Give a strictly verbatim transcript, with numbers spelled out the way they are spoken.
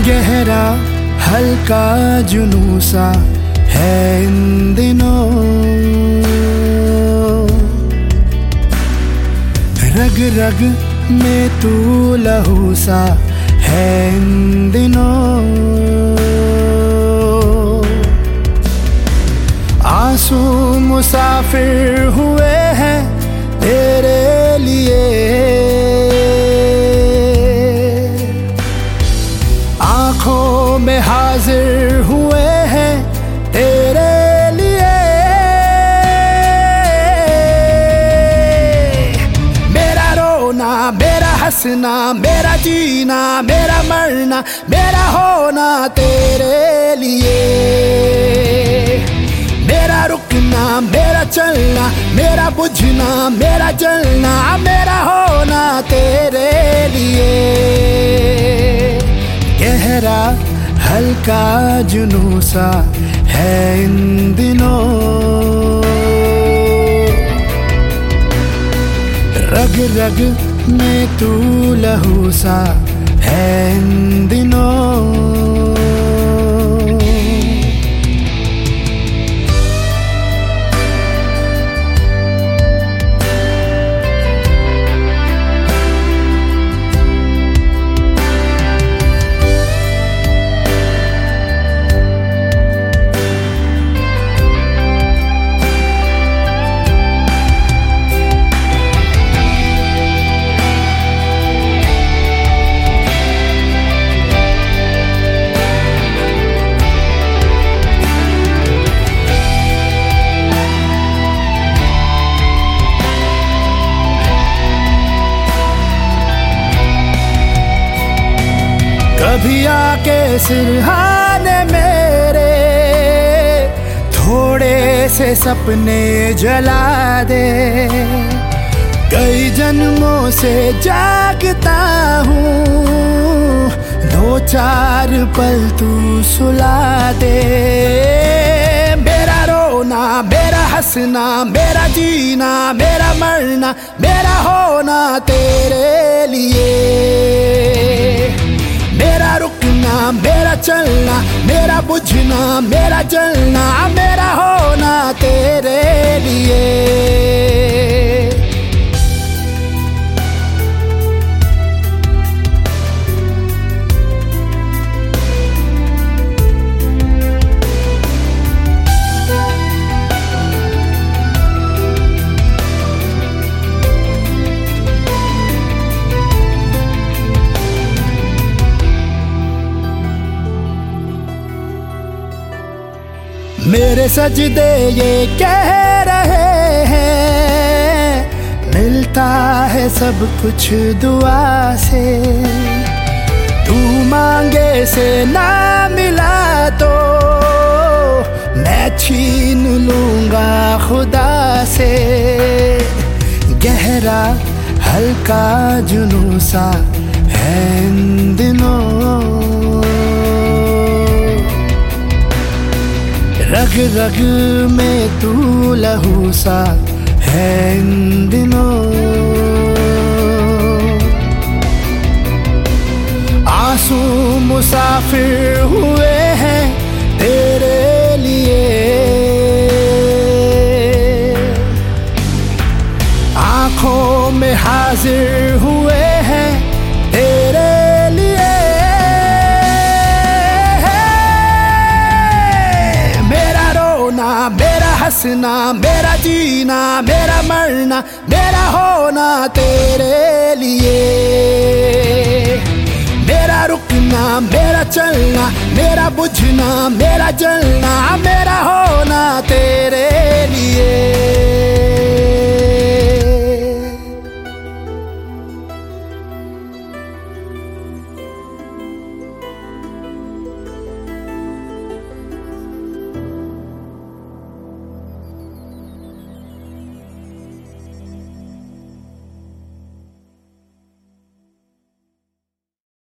गहरा हल्का जुनून सा है इन दिनों, रग रग में तू लहू सा है इन दिनों। आंसू मुसाफिर हुए हैं तेरे लिए, आंखों में हाजिर हुए हैं तेरे लिए। मेरा रोना, मेरा हंसना, मेरा जीना, मेरा मरना, मेरा होना तेरे लिए। मेरा रुकना, मेरा चलना, मेरा बुझना, मेरा जलना, मेरा होना तेरे लिए। गहरा हल्का जुनून सा है इन दिनों, रग रग में तू लहू सा है इन दिनों। कभी आके सिरहाने मेरे थोड़े से सपने जला दे। कई जन्मों से जागता हूँ, दो चार पल तू सुला दे। मेरा रोना, मेरा हंसना, मेरा जीना, मेरा मरना, मेरा होना तेरे लिए। मेरा रुकना, मेरा चलना, मेरा बुझना, मेरा जलना, मेरा होना तेरे लिए। मेरे सजदे ये कह रहे हैं, मिलता है सब कुछ दुआ से। तू मांगे से ना मिला तो मैं छीन लूंगा खुदा से। गहरा हल्का जुनून सा है इन दिनों, रग रग में तू लहू सा है इन दिनों। आंसू मुसाफिर हुए हैं तेरे लिए, आंखों में हाजिर हुए हैं तेरे लिए। मेरा हंसना, मेरा जीना, मेरा मरना, मेरा होना तेरे लिए। मेरा रुकना, मेरा चलना, मेरा बुझना, मेरा जलना, मेरा होना तेरे लिए।